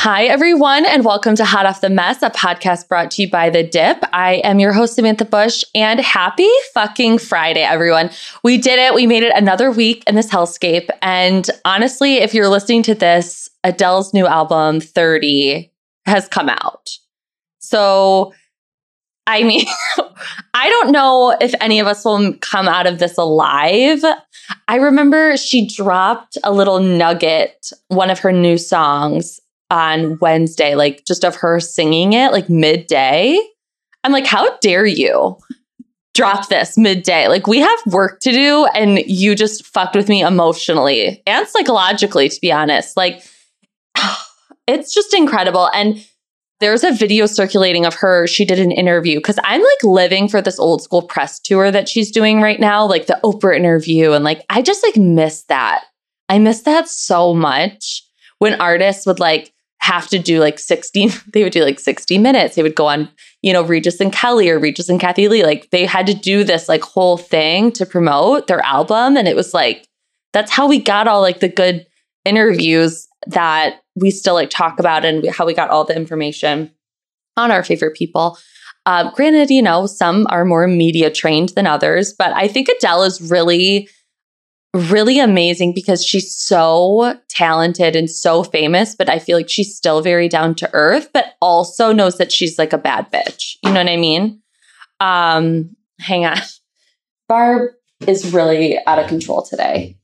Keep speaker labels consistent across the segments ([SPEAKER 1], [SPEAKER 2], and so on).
[SPEAKER 1] Hi, everyone, and welcome to Hot Off the Mess, a podcast brought to you by The Dip. I am your host, Samantha Bush, and happy fucking Friday, everyone. We did it. We made it another week in this hellscape. And honestly, if you're listening to this, Adele's new album, 30, has come out. So, I mean, I don't know if any of us will come out of this alive. I remember she dropped a little nugget, one of her new songs, on Wednesday, like just of her singing it like midday. I'm like, how dare you drop this midday? Like, we have work to do and you just fucked with me emotionally and psychologically, to be honest. Like, it's just incredible. And there's a video circulating of her. She did an interview because I'm like living for this old school press tour that she's doing right now, like the Oprah interview. And like, I just like miss that. I miss that so much when artists would like have to do like 60, they would do like 60 minutes. They would go on, Regis and Kelly or Regis and Kathy Lee. Like they had to do this like whole thing to promote their album. And it was like, that's how we got all like the good interviews that we still like talk about and how we got all the information on our favorite people. Granted, some are more media trained than others, but I think Adele is really amazing because she's so talented and so famous, but I feel like she's still very down to earth, but also knows that she's like a bad bitch. You know what I mean? Hang on. Barb is really out of control today.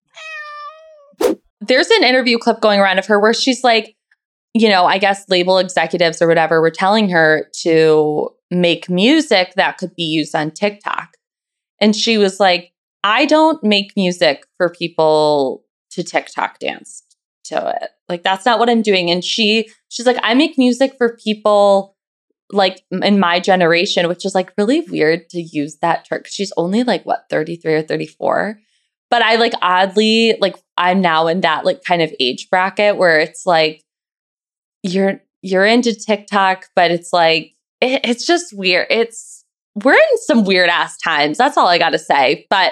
[SPEAKER 1] There's an interview clip going around of her where she's like, I guess label executives or whatever were telling her to make music that could be used on TikTok. And she was like, I don't make music for people to TikTok dance to it. Like, that's not what I'm doing. And she's like, I make music for people like in my generation, which is like really weird to use that term. She's only like, 33 or 34. But I like oddly, like I'm now in that like kind of age bracket where it's like, you're into TikTok, but it's like, it's just weird. We're in some weird ass times. That's all I got to say. But,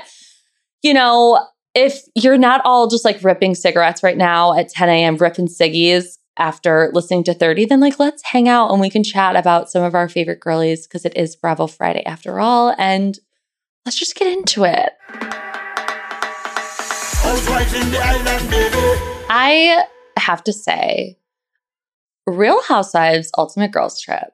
[SPEAKER 1] if you're not all just like ripping cigarettes right now at 10 a.m., ripping ciggies after listening to 30, then like, let's hang out and we can chat about some of our favorite girlies because it is Bravo Friday after all. And let's just get into it. I have to say, Real Housewives Ultimate Girls Trip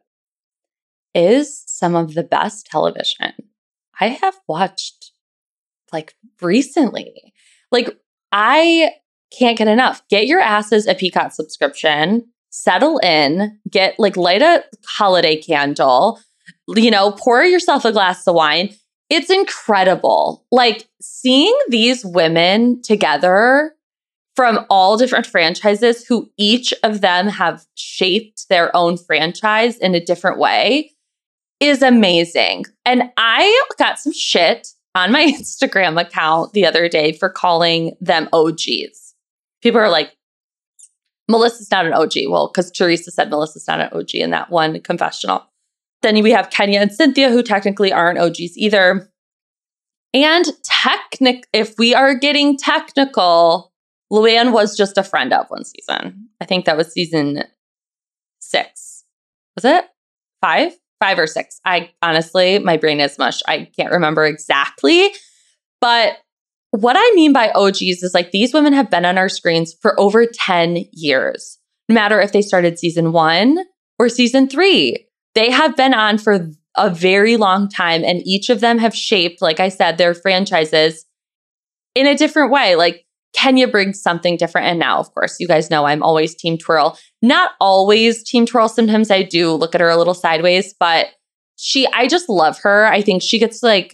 [SPEAKER 1] is some of the best television I have watched like recently. Like, I can't get enough. Get your asses a Peacock subscription, settle in, light a holiday candle, pour yourself a glass of wine. It's incredible. Like, seeing these women together from all different franchises who each of them have shaped their own franchise in a different way is amazing. And I got some shit on my Instagram account the other day for calling them OGs. People are like, Melissa's not an OG. Well, because Teresa said Melissa's not an OG in that one confessional. Then we have Kenya and Cynthia, who technically aren't OGs either. And if we are getting technical, Luann was just a friend of one season. I think that was season 6. Was it 5? 5 or 6. I honestly, my brain is mush. I can't remember exactly. But what I mean by OGs is like these women have been on our screens for over 10 years. No matter if they started season 1 or season 3. They have been on for a very long time. And each of them have shaped, like I said, their franchises in a different way. Like Kenya brings something different. And now, of course, you guys know I'm always Team Twirl. Not always Team Twirl. Sometimes I do look at her a little sideways, but I just love her. I think she gets a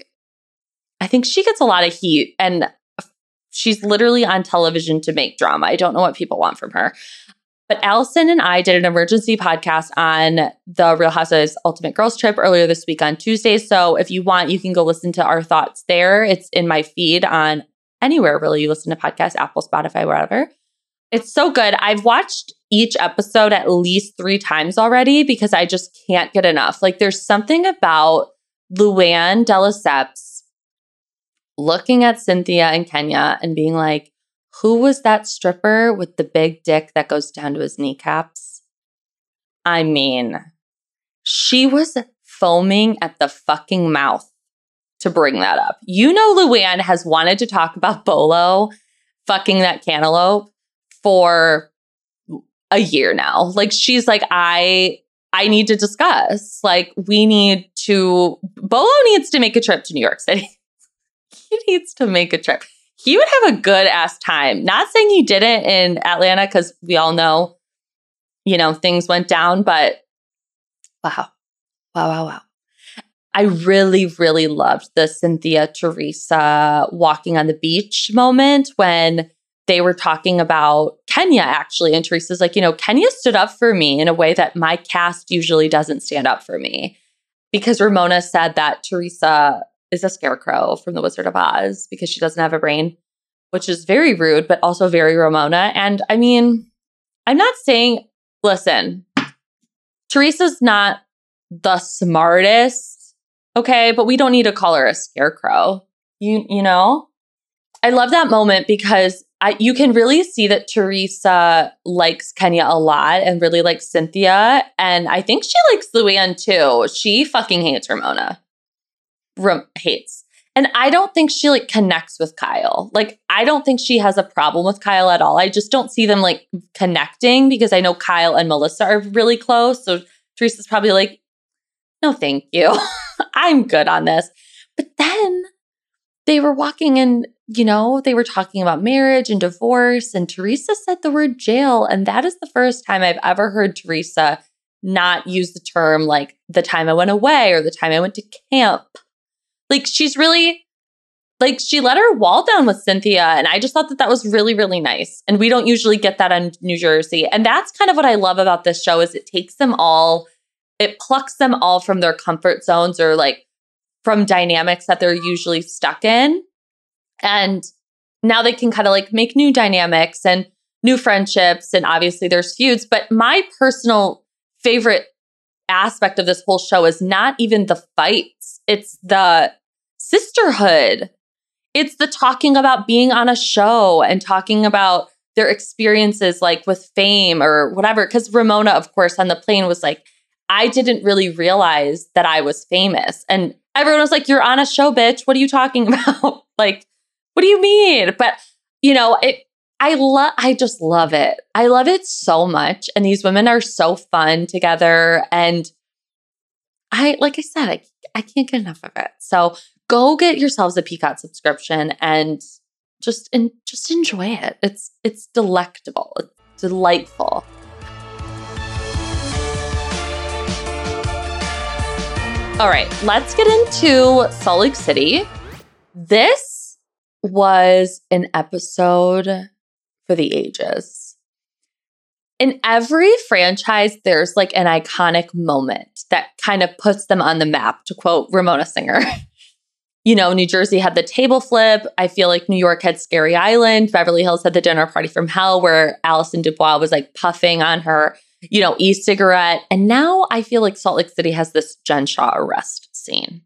[SPEAKER 1] lot of heat and she's literally on television to make drama. I don't know what people want from her. But Allison and I did an emergency podcast on the Real Housewives Ultimate Girls Trip earlier this week on Tuesday. So if you want, you can go listen to our thoughts there. It's in my feed on anywhere really you listen to podcasts, Apple, Spotify, wherever. It's so good. I've watched each episode at least 3 times already because I just can't get enough. Like there's something about Luann de Lesseps looking at Cynthia and Kenya and being like, Who was that stripper with the big dick that goes down to his kneecaps? I mean, she was foaming at the fucking mouth to bring that up. You know, Luann has wanted to talk about Bolo fucking that cantaloupe for a year now. Like, she's like, I need to discuss. Like, Bolo needs to make a trip to New York City. He needs to make a trip. He would have a good ass time. Not saying he didn't in Atlanta, because we all know, things went down, but wow. I really, really loved the Cynthia Teresa walking on the beach moment when they were talking about Kenya, actually. And Teresa's like, Kenya stood up for me in a way that my cast usually doesn't stand up for me. Because Ramona said that Teresa is a scarecrow from The Wizard of Oz because she doesn't have a brain, which is very rude, but also very Ramona. And I mean, I'm not saying, listen, Teresa's not the smartest, okay? But we don't need to call her a scarecrow, you know? I love that moment because you can really see that Teresa likes Kenya a lot and really likes Cynthia. And I think she likes Luann too. She fucking hates Ramona. Hates. And I don't think she connects with Kyle. I don't think she has a problem with Kyle at all. I just don't see them connecting because I know Kyle and Melissa are really close. So Teresa's probably like, no, thank you. I'm good on this. But then they were walking in, they were talking about marriage and divorce, and Teresa said the word jail. And that is the first time I've ever heard Teresa not use the term the time I went away or the time I went to camp. She's really, she let her wall down with Cynthia. And I just thought that was really, really nice. And we don't usually get that on New Jersey. And that's kind of what I love about this show is it takes them all, it plucks them all from their comfort zones or from dynamics that they're usually stuck in. And now they can kind of make new dynamics and new friendships. And obviously there's feuds. But my personal favorite aspect of this whole show is not even the fights. It's the sisterhood. It's the talking about being on a show and talking about their experiences with fame or whatever. Because Ramona, of course, on the plane was like, I didn't really realize that I was famous. And everyone was like, you're on a show, bitch. What are you talking about? What do you mean? But, I just love it. I love it so much. And these women are so fun together. And I can't get enough of it. So go get yourselves a Peacock subscription and just enjoy it. It's delectable. It's delightful. All right, let's get into Salt Lake City. This was an episode for the ages. In every franchise, there's an iconic moment that kind of puts them on the map, to quote Ramona Singer. New Jersey had the table flip. I feel like New York had Scary Island. Beverly Hills had the dinner party from hell where Allison Dubois was puffing on her, e-cigarette. And now I feel like Salt Lake City has this Jen Shah arrest scene.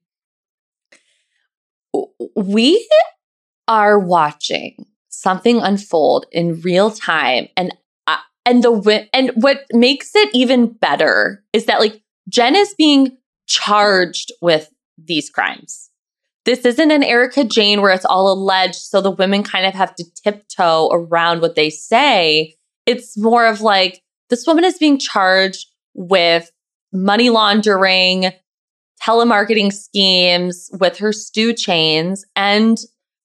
[SPEAKER 1] We are watching something unfold in real time. And what makes it even better is that Jen is being charged with these crimes. This isn't an Erika Jayne where it's all alleged, so the women kind of have to tiptoe around what they say. It's more of this woman is being charged with money laundering, telemarketing schemes with her stew chains, and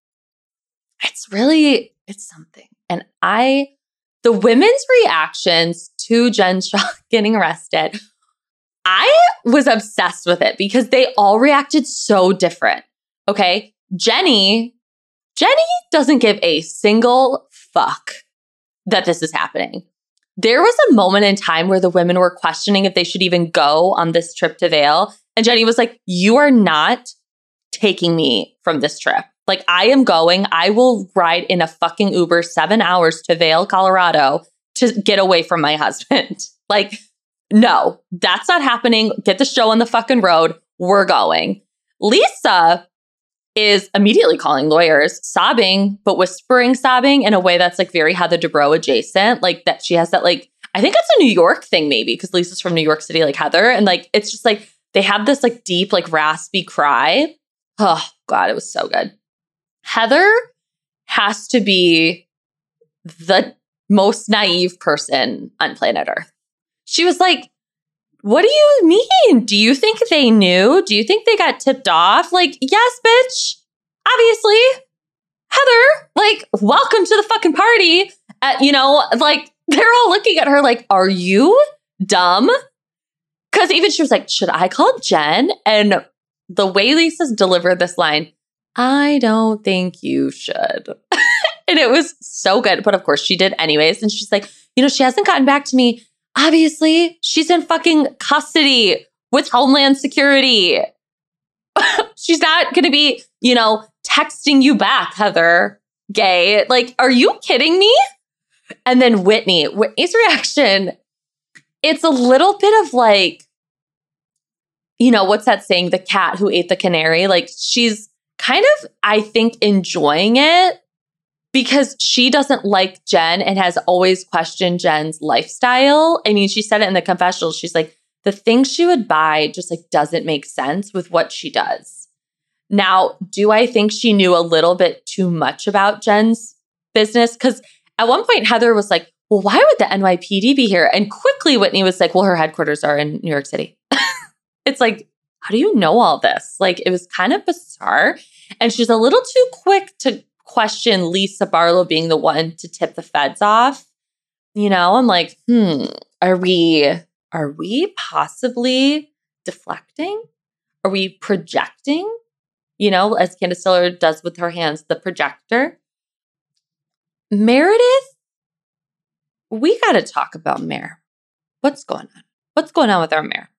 [SPEAKER 1] it's something. And the women's reactions to Jen Shah getting arrested, I was obsessed with it because they all reacted so different. Okay, Jenny doesn't give a single fuck that this is happening. There was a moment in time where the women were questioning if they should even go on this trip to Vail. And Jenny was like, you are not taking me from this trip. I am going. I will ride in a fucking Uber 7 hours to Vail, Colorado to get away from my husband. No, that's not happening. Get the show on the fucking road. We're going. Lisa is immediately calling lawyers, sobbing, but whispering sobbing in a way that's like very Heather Dubrow adjacent. Like that she has that like, I think it's a New York thing maybe because Lisa's from New York City like Heather. And like, it's just like, they have this like deep, like raspy cry. Oh God, it was so good. Heather has to be the most naive person on planet Earth. She was like, what do you mean? Do you think they knew? Do you think they got tipped off? Like, yes, bitch. Obviously. Heather, like, welcome to the fucking party. Like, they're all looking at her like, are you dumb? Because even she was like, should I call Jen? And the way Lisa's delivered this line, I don't think you should. And it was so good. But of course she did anyways. And she's like, she hasn't gotten back to me. Obviously, she's in fucking custody with Homeland Security. She's not going to be, texting you back, Heather Gay. Like, are you kidding me? And then Whitney's reaction, it's a little bit of like, what's that saying? The cat who ate the canary. Like, she's kind of, I think, enjoying it because she doesn't like Jen and has always questioned Jen's lifestyle. I mean, she said it in the confessional. She's like, the things she would buy just like doesn't make sense with what she does. Now, do I think she knew a little bit too much about Jen's business? Because at one point, Heather was like, well, why would the NYPD be here? And quickly, Whitney was like, well, her headquarters are in New York City. It's like, how do you know all this? Like, it was kind of bizarre. And she's a little too quick to question Lisa Barlow being the one to tip the feds off. I'm like, are we possibly deflecting? Are we projecting? As Candace Diller does with her hands, the projector. Meredith, we got to talk about Mare. What's going on? What's going on with our Mare?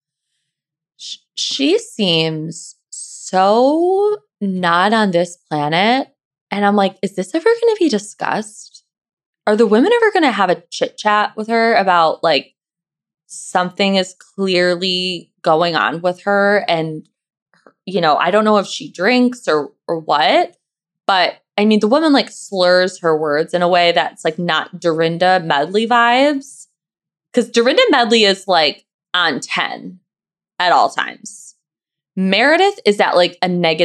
[SPEAKER 1] She seems so not on this planet. And I'm like, is this ever going to be discussed? Are the women ever going to have a chit chat with her about like something is clearly going on with her? And, I don't know if she drinks or what, but I mean, the woman like slurs her words in a way that's like not Dorinda Medley vibes. Because Dorinda Medley is like on 10 at all times. Meredith is at like a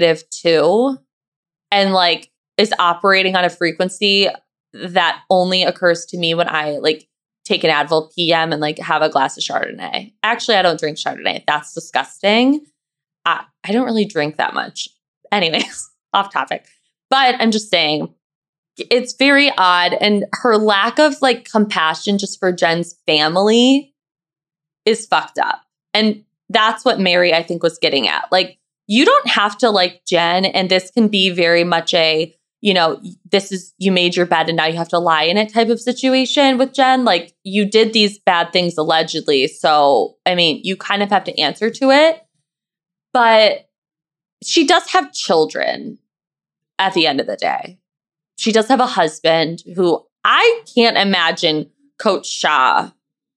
[SPEAKER 1] -2 and like is operating on a frequency that only occurs to me when I like take an Advil PM and like have a glass of Chardonnay. Actually, I don't drink Chardonnay. That's disgusting. I don't really drink that much. Anyways, off topic. But I'm just saying, it's very odd. And her lack of like compassion just for Jen's family is fucked up. And that's what Mary, I think, was getting at. Like, you don't have to like Jen. And this can be very much a, this is, you made your bed and now you have to lie in it type of situation with Jen. Like, you did these bad things allegedly. So, I mean, you kind of have to answer to it. But she does have children at the end of the day. She does have a husband who I can't imagine Coach Shah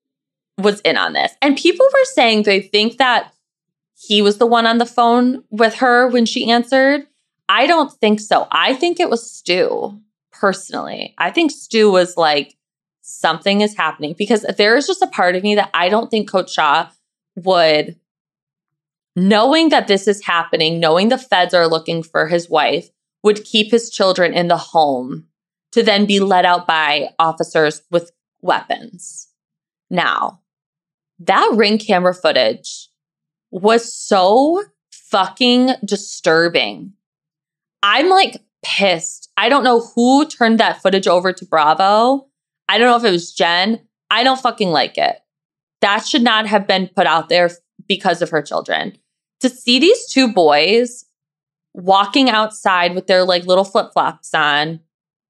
[SPEAKER 1] was in on this. And people were saying they think that he was the one on the phone with her when she answered. I don't think so. I think it was Stu, personally. I think Stu was like, something is happening. Because there is just a part of me that I don't think Coach Shah would, knowing that this is happening, knowing the feds are looking for his wife, would keep his children in the home to then be let out by officers with weapons. Now, that Ring camera footage was so fucking disturbing. I'm like pissed. I don't know who turned that footage over to Bravo. I don't know if it was Jen. I don't fucking like it. That should not have been put out there because of her children. To see these two boys walking outside with their like little flip-flops on,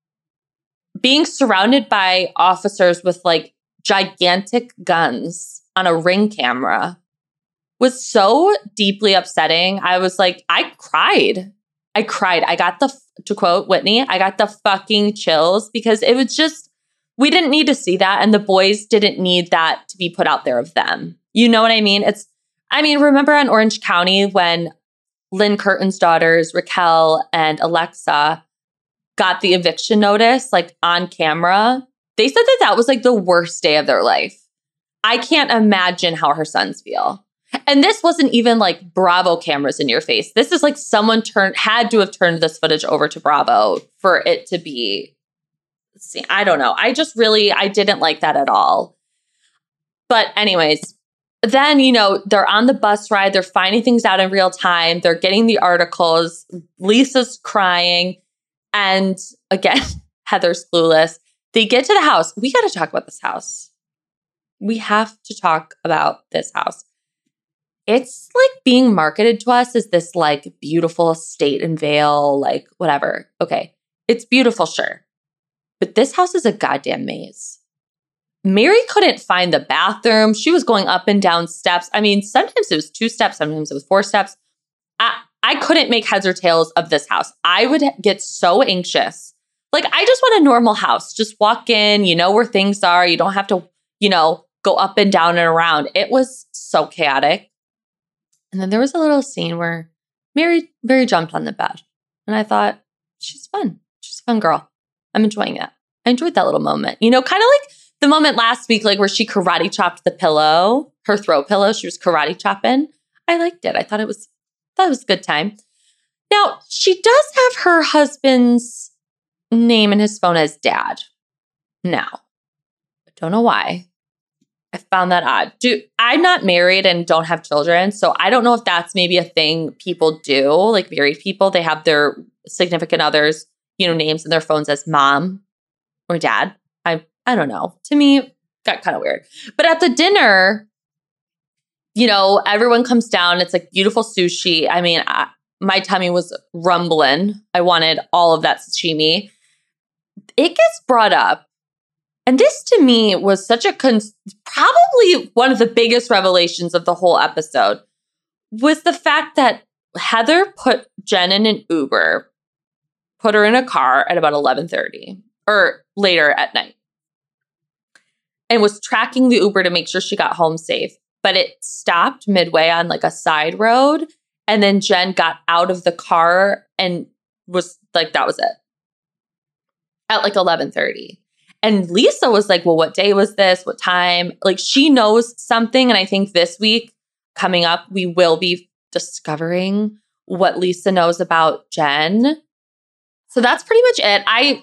[SPEAKER 1] being surrounded by officers with like gigantic guns on a Ring camera was so deeply upsetting. I was like, I cried. I got to quote Whitney, I got the fucking chills because it was just, we didn't need to see that. And the boys didn't need that to be put out there of them. You know what I mean? Remember on Orange County when Lynn Curtin's daughters, Raquel and Alexa, got the eviction notice like on camera, they said that that was like the worst day of their life. I can't imagine how her sons feel. And this wasn't even like Bravo cameras in your face. This is like someone had to have turned this footage over to Bravo for it to be seen. I don't know. I didn't like that at all. But anyways, then, they're on the bus ride. They're finding things out in real time. They're getting the articles. Lisa's crying. And again, Heather's clueless. They get to the house. We got to talk about this house. We have to talk about this house. It's like being marketed to us as this like beautiful estate in Vail, like whatever. Okay, it's beautiful, sure. But this house is a goddamn maze. Mary couldn't find the bathroom. She was going up and down steps. I mean, sometimes it was 2 steps, sometimes it was 4 steps. I couldn't make heads or tails of this house. I would get so anxious. Like, I just want a normal house. Just walk in, you know where things are. You don't have to, go up and down and around. It was so chaotic. And then there was a little scene where Mary jumped on the bed. And I thought, she's fun. She's a fun girl. I'm enjoying that. I enjoyed that little moment. Kind of like the moment last week, like where she karate chopped the pillow, her throw pillow. She was karate chopping. I liked it. I thought it was a good time. Now, she does have her husband's name in his phone as Dad. Now, I don't know why. I found that odd. I'm not married and don't have children, so I don't know if that's maybe a thing people do, like married people. They have their significant others, names in their phones as Mom or Dad. I don't know. To me, it got kind of weird. But at the dinner, everyone comes down. It's like beautiful sushi. I mean, my tummy was rumbling. I wanted all of that sashimi. It gets brought up. And this to me was such probably one of the biggest revelations of the whole episode, was the fact that Heather put Jen in an Uber, put her in a car at about 11:30 or later at night, and was tracking the Uber to make sure she got home safe. But it stopped midway on like a side road. And then Jen got out of the car and was like, that was it. At like 11:30. And Lisa was like, well, what day was this? What time? Like, she knows something. And I think this week coming up, we will be discovering what Lisa knows about Jen. So that's pretty much it.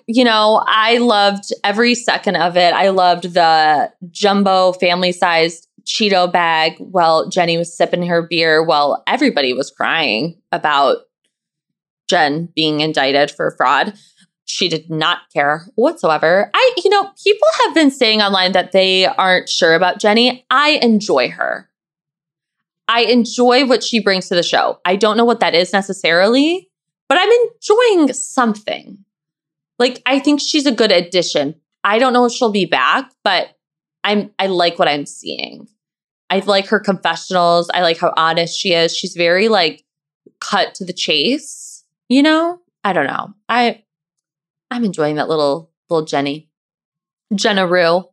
[SPEAKER 1] I loved every second of it. I loved the jumbo family-sized Cheeto bag while Jenny was sipping her beer while everybody was crying about Jen being indicted for fraud. She did not care whatsoever. People have been saying online that they aren't sure about Jenny. I enjoy her. I enjoy what she brings to the show. I don't know what that is necessarily, but I'm enjoying something. Like, I think she's a good addition. I don't know if she'll be back, but I like what I'm seeing. I like her confessionals. I like how honest she is. She's very like cut to the chase, I don't know. I'm enjoying that little Jenny. Jenna-Roo.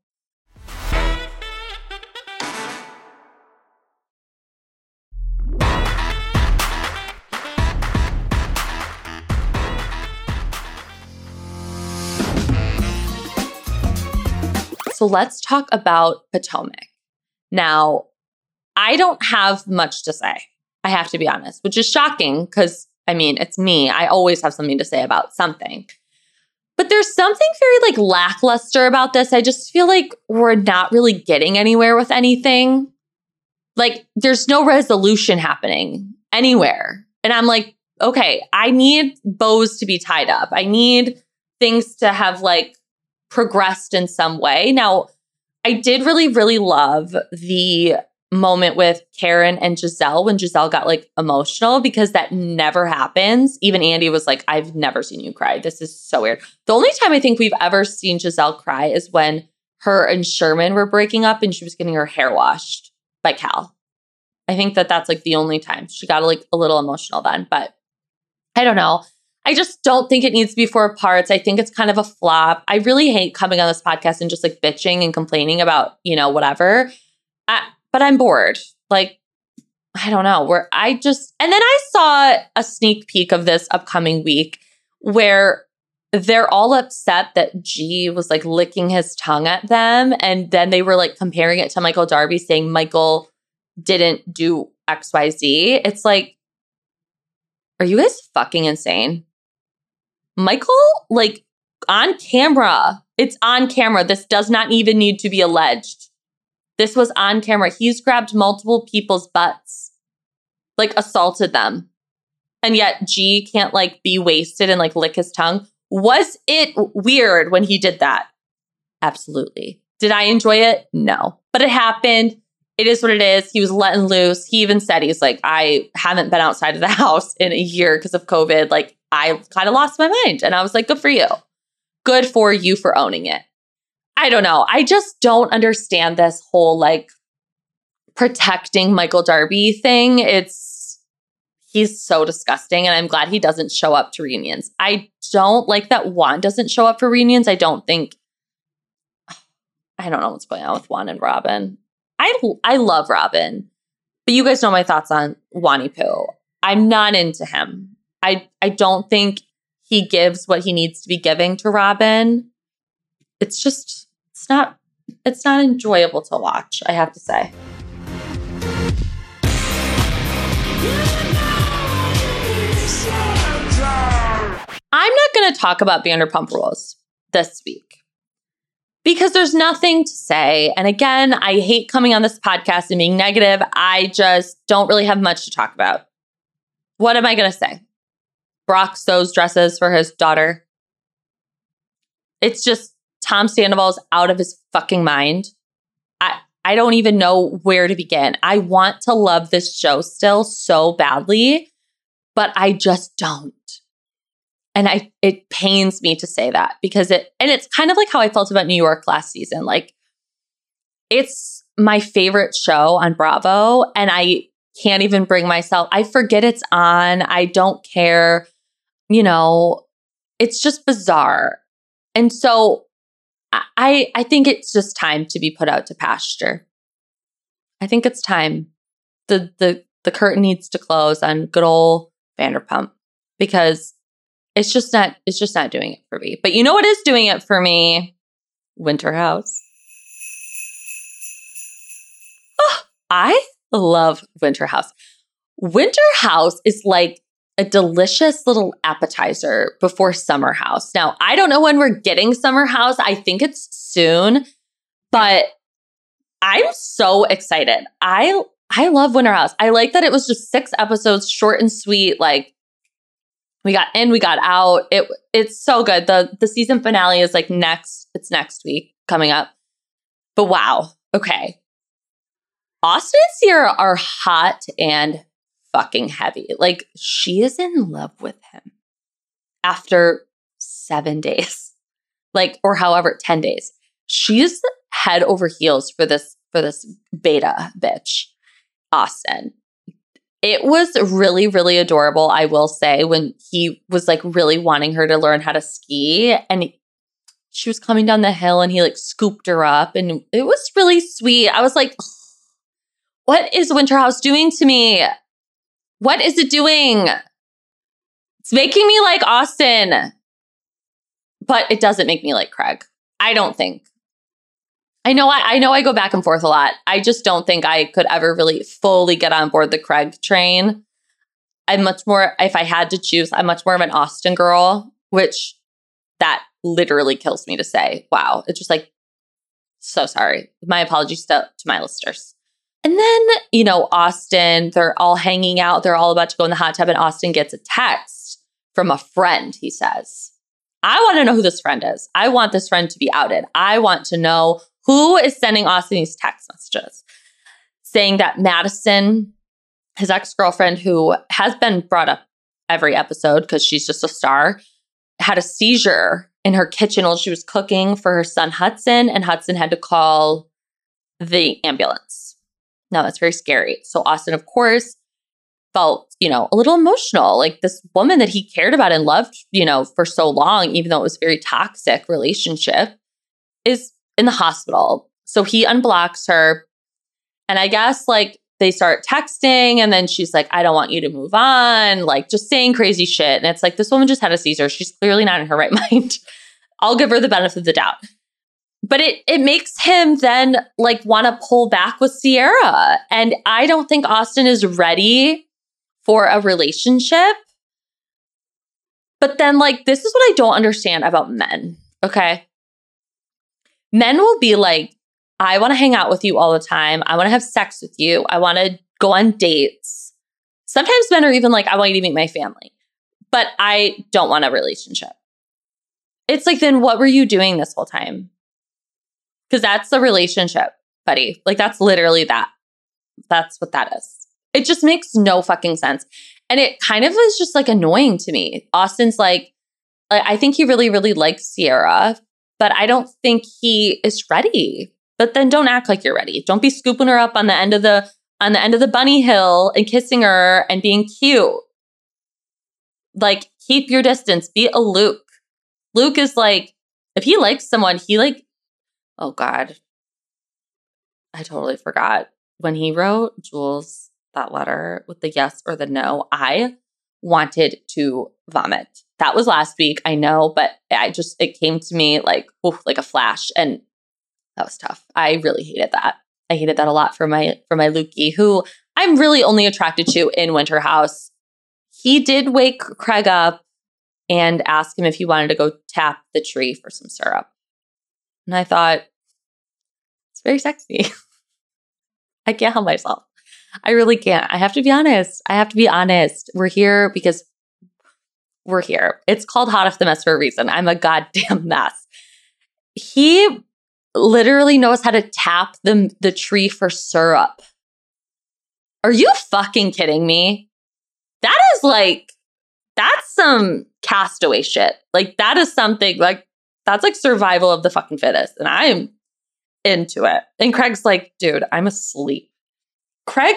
[SPEAKER 1] So let's talk about Potomac. Now, I don't have much to say. I have to be honest, which is shocking because, it's me. I always have something to say about something. But there's something very lackluster about this. I just feel like we're not really getting anywhere with anything. Like, there's no resolution happening anywhere. And I'm like, okay, I need bows to be tied up. I need things to have progressed in some way. Now, I did really, really love the moment with Karen and Giselle when Giselle got emotional, because that never happens. Even Andy was like, I've never seen you cry. This is so weird. The only time I think we've ever seen Giselle cry is when her and Sherman were breaking up and she was getting her hair washed by Cal. I think that's the only time she got a little emotional then, but I don't know. I just don't think it needs to be 4 parts. I think it's kind of a flop. I really hate coming on this podcast and just bitching and complaining about, whatever. But I'm bored. I don't know, and then I saw a sneak peek of this upcoming week where they're all upset that G was like licking his tongue at them. And then they were like comparing it to Michael Darby, saying Michael didn't do XYZ. It's like, are you guys fucking insane? Michael, like on camera, it's on camera. This does not even need to be alleged. This was on camera. He's grabbed multiple people's butts, like assaulted them. And yet G can't like be wasted and like lick his tongue. Was it weird when he did that? Absolutely. Did I enjoy it? No. But it happened. It is what it is. He was letting loose. He even said, he's like, I haven't been outside of the house in a year because of COVID. Like, I kind of lost my mind. And I was like, good for you. Good for you for owning it. I don't know. I just don't understand this whole like protecting Michael Darby thing. He's so disgusting. And I'm glad he doesn't show up to reunions. I don't like that Juan doesn't show up for reunions. I don't know what's going on with Juan and Robin. I love Robin, but you guys know my thoughts on Juanie Poo. I'm not into him. I don't think he gives what he needs to be giving to Robin. It's not enjoyable to watch, I have to say. I'm not going to talk about Vanderpump Rules this week because there's nothing to say. And again, I hate coming on this podcast and being negative. I just don't really have much to talk about. What am I going to say? Brock sews dresses for his daughter. It's just Tom Sandoval's out of his fucking mind. I don't even know where to begin. I want to love this show still so badly, but I just don't. And it pains me to say that because it's kind of like how I felt about New York last season. Like, it's my favorite show on Bravo, and I can't even bring myself. I forget it's on. I don't care. You know, it's just bizarre. And so I think it's just time to be put out to pasture. I think it's time. The curtain needs to close on good old Vanderpump because it's just not doing it for me. But you know what is doing it for me? Winter House. Oh, I love Winter House. Winter House is like a delicious little appetizer before Summer House. Now, I don't know when we're getting Summer House. I think it's soon, but I'm so excited. I love Winter House. I like that it was just 6 episodes, short and sweet. Like, we got in, we got out. It's so good. The season finale is like next week coming up. But wow. Okay. Austin and Sierra are hot and fucking heavy. Like, she is in love with him after 7 days. Like, or however, 10 days. She's head over heels for this beta bitch, Austin. It was really, really adorable, I will say, when he was like really wanting her to learn how to ski, and she was coming down the hill and he like scooped her up, and it was really sweet. I was like, what is Winter House doing to me? What is it doing? It's making me like Austin, but it doesn't make me like Craig. I don't think. I know I go back and forth a lot. I just don't think I could ever really fully get on board the Craig train. I'm much more, if I had to choose, I'm much more of an Austin girl, which that literally kills me to say. Wow. It's just like, so sorry. My apologies to my listeners. And then, you know, Austin, they're all hanging out. They're all about to go in the hot tub, and Austin gets a text from a friend, he says. I want to know who this friend is. I want this friend to be outed. I want to know who is sending Austin these text messages saying that Madison, his ex-girlfriend, who has been brought up every episode because she's just a star, had a seizure in her kitchen while she was cooking for her son Hudson, and Hudson had to call the ambulance. Now, that's very scary. So Austin, of course, felt, you know, a little emotional. Like, this woman that he cared about and loved, you know, for so long, even though it was a very toxic relationship, is in the hospital. So he unblocks her. And I guess like they start texting, and then she's like, I don't want you to move on, like just saying crazy shit. And it's like, this woman just had a seizure. She's clearly not in her right mind. I'll give her the benefit of the doubt. But it makes him then like want to pull back with Ciara. And I don't think Austin is ready for a relationship. But then like, this is what I don't understand about men. Okay. Men will be like, I want to hang out with you all the time. I want to have sex with you. I want to go on dates. Sometimes men are even like, I want you to meet my family, but I don't want a relationship. It's like, then what were you doing this whole time? Because that's the relationship, buddy. Like, that's literally that. That's what that is. It just makes no fucking sense. And it kind of is just like annoying to me. Austin's like, I think he really, really likes Ciara, but I don't think he is ready. But then don't act like you're ready. Don't be scooping her up on the end of the bunny hill and kissing her and being cute. Like, keep your distance. Be a Luke. Luke is like, if he likes someone, he like, oh God, I totally forgot. When he wrote Jules that letter with the yes or the no, I wanted to vomit. That was last week, I know, but it came to me like, oof, like a flash, and that was tough. I really hated that. I hated that a lot for my Lukey, who I'm really only attracted to in Winter House. He did wake Craig up and ask him if he wanted to go tap the tree for some syrup. And I thought, it's very sexy. I can't help myself. I really can't. I have to be honest. We're here because we're here. It's called Hot Off the Mess for a reason. I'm a goddamn mess. He literally knows how to tap the tree for syrup. Are you fucking kidding me? That is like, that's some Castaway shit. Like, that is something like, that's like survival of the fucking fittest. And I'm into it. And Craig's like, dude, I'm asleep. Craig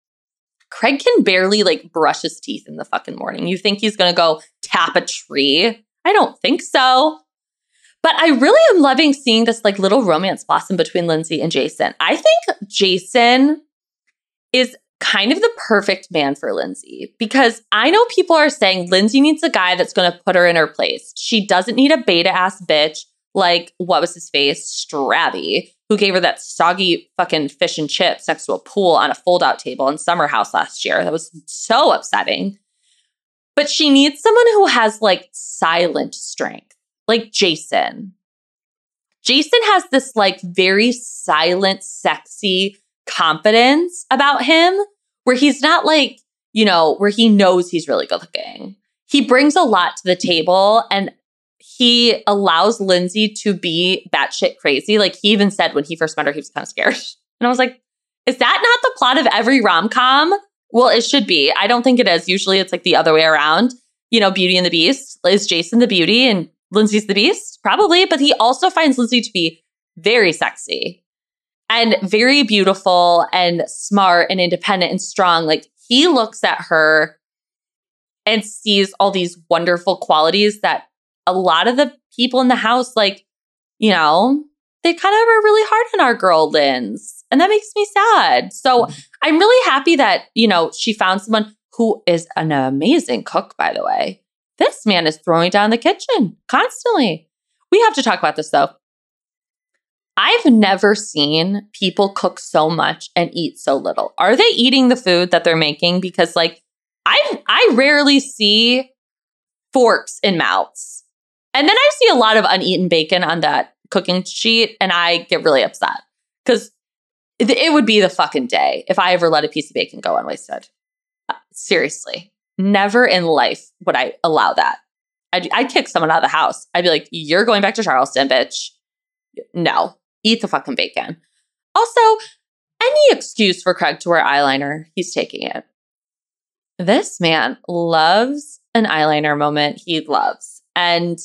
[SPEAKER 1] can barely like brush his teeth in the fucking morning. You think he's going to go tap a tree? I don't think so. But I really am loving seeing this like little romance blossom between Lindsay and Jason. I think Jason is kind of the perfect man for Lindsay, because I know people are saying Lindsay needs a guy that's going to put her in her place. She doesn't need a beta ass bitch like, what was his face? Stravy, who gave her that soggy fucking fish and chips next to a pool on a fold-out table in Summer House last year. That was so upsetting. But she needs someone who has like silent strength, like Jason. Jason has this like very silent, sexy confidence about him, where he's not like, you know, where he knows he's really good looking. He brings a lot to the table, and he allows Lindsay to be batshit crazy. Like, he even said when he first met her, he was kind of scared. And I was like, is that not the plot of every rom-com? Well, it should be. I don't think it is. Usually it's like the other way around. You know, Beauty and the Beast. Is Jason the beauty and Lindsay's the beast? Probably. But he also finds Lindsay to be very sexy and very beautiful and smart and independent and strong. Like, he looks at her and sees all these wonderful qualities that a lot of the people in the house, like, you know, they kind of are really hard on our girl, Linz. And that makes me sad. So I'm really happy that, you know, she found someone who is an amazing cook, by the way. This man is throwing down the kitchen constantly. We have to talk about this, though. I've never seen people cook so much and eat so little. Are they eating the food that they're making? Because, like, I rarely see forks in mouths. And then I see a lot of uneaten bacon on that cooking sheet, and I get really upset because it would be the fucking day if I ever let a piece of bacon go unwasted. Seriously, never in life would I allow that. I'd kick someone out of the house. I'd be like, you're going back to Charleston, bitch. No, eat the fucking bacon. Also, any excuse for Craig to wear eyeliner, he's taking it. This man loves an eyeliner moment. He loves. And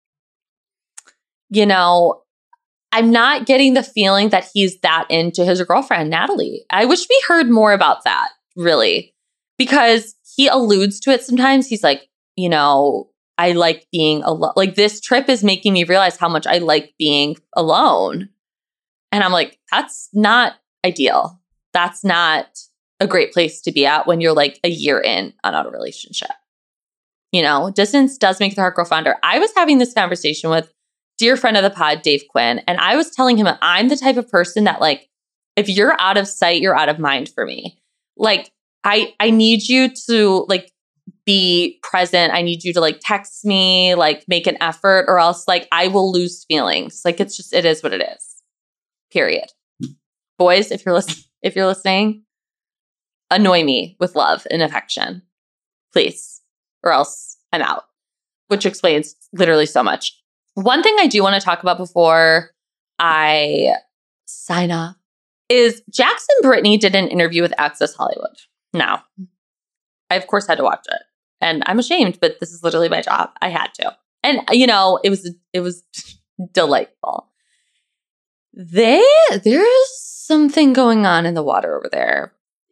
[SPEAKER 1] you know, I'm not getting the feeling that he's that into his girlfriend, Natalie. I wish we heard more about that, really, because he alludes to it sometimes. He's like, you know, I like being alone. Like, this trip is making me realize how much I like being alone. And I'm like, that's not ideal. That's not a great place to be at when you're like a year in on a relationship. You know, distance does make the heart grow fonder. I was having this conversation with dear friend of the pod, Dave Quinn, and I was telling him I'm the type of person that like, if you're out of sight, you're out of mind for me. Like, I need you to like be present. I need you to like text me, like make an effort, or else like I will lose feelings. Like it is what it is. Period. Boys, if you're listening, annoy me with love and affection, please, or else I'm out. Which explains literally so much. One thing I do want to talk about before I sign off is Jackson Brittany did an interview with Access Hollywood. Now, I of course had to watch it, and I'm ashamed, but this is literally my job. I had to, and you know, it was delightful. There is something going on in the water over there.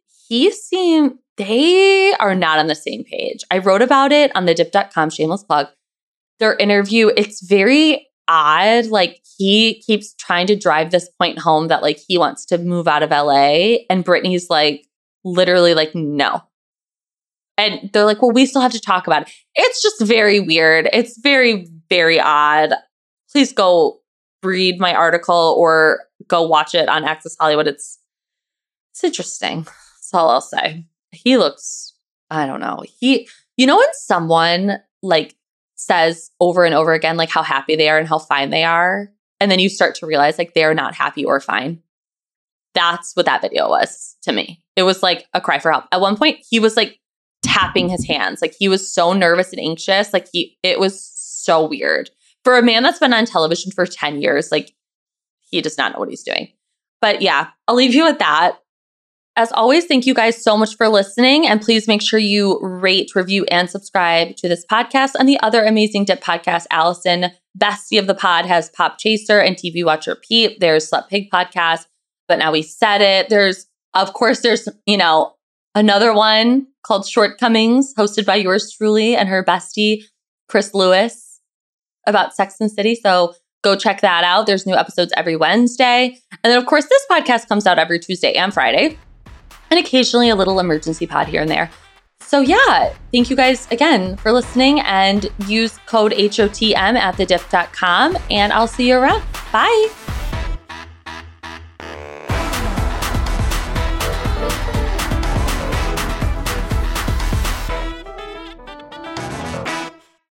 [SPEAKER 1] They are not on the same page. I wrote about it on thedip.com, shameless plug. Their interview, it's very odd. Like he keeps trying to drive this point home that like he wants to move out of LA, and Brittany's like literally like, no. And they're like, well, we still have to talk about it. It's just very weird. It's very, very odd. Please go read my article or go watch it on Access Hollywood. It's interesting. That's all I'll say. He looks, I don't know. You know when someone like says over and over again, like how happy they are and how fine they are, and then you start to realize like they're not happy or fine. That's what that video was to me. It was like a cry for help. At one point, he was like tapping his hands. Like he was so nervous and anxious. Like it was so weird. For a man that's been on television for 10 years, like he does not know what he's doing. But yeah, I'll leave you with that. As always, thank you guys so much for listening. And please make sure you rate, review, and subscribe to this podcast and the other amazing Dip podcast. Allison, bestie of the pod, has Pop Chaser and TV Watch Repeat. There's Slut Pig podcast, but now we said it. There's, you know, another one called Shortcomings, hosted by yours truly and her bestie, Chris Lewis, about Sex and the City. So go check that out. There's new episodes every Wednesday. And then, of course, this podcast comes out every Tuesday and Friday. And occasionally a little emergency pod here and there. So yeah, thank you guys again for listening, and use code HOTM at thedip.com, and I'll see you around. Bye.